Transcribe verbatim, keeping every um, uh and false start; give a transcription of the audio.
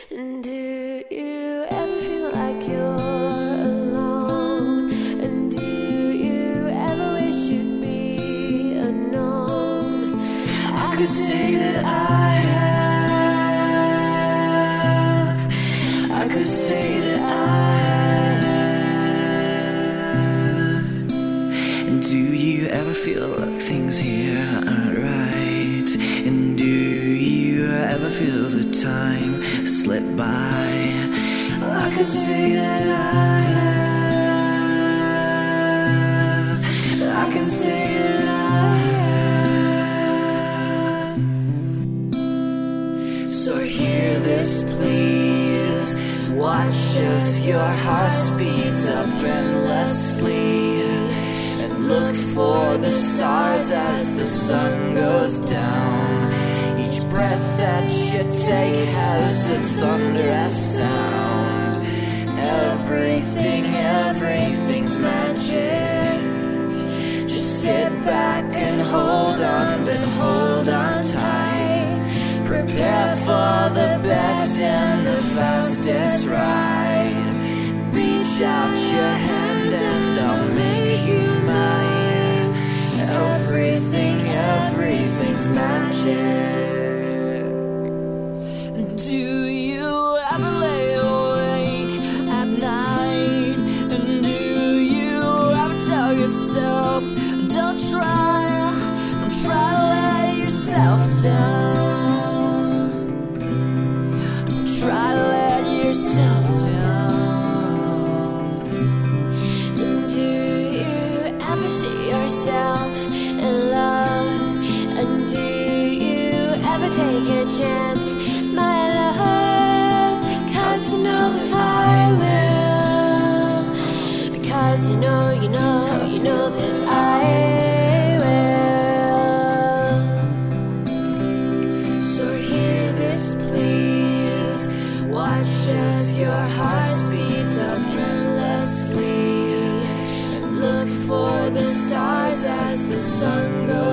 And do you ever feel like you're alone? And do you ever wish you'd be unknown? I could say that I have. I could say that I have. And do you ever feel like things here aren't right? And do you ever feel the time slip by? I could say that I have. I can say that I have. So hear this, please. Watch as your heart speeds up endlessly, and look for the stars as the sun goes down. Each breath that you take has a thunderous sound. Everything, everything's magic. Just sit back and hold on, but hold on tight. Prepare for the best and the fastest ride. Reach out your hand and I'll make you mine. Everything, everything's magic. Do you ever lay awake at night? And do you ever tell yourself, don't try, don't try to let yourself down. Don't try to let yourself down. And do you ever see yourself in love? And do you ever take a chance, my love? Cause you know that I will. Because you know, you know, you know that I will. So hear this, please. Watch as your heart speeds up endlessly, and look for the stars as the sun goes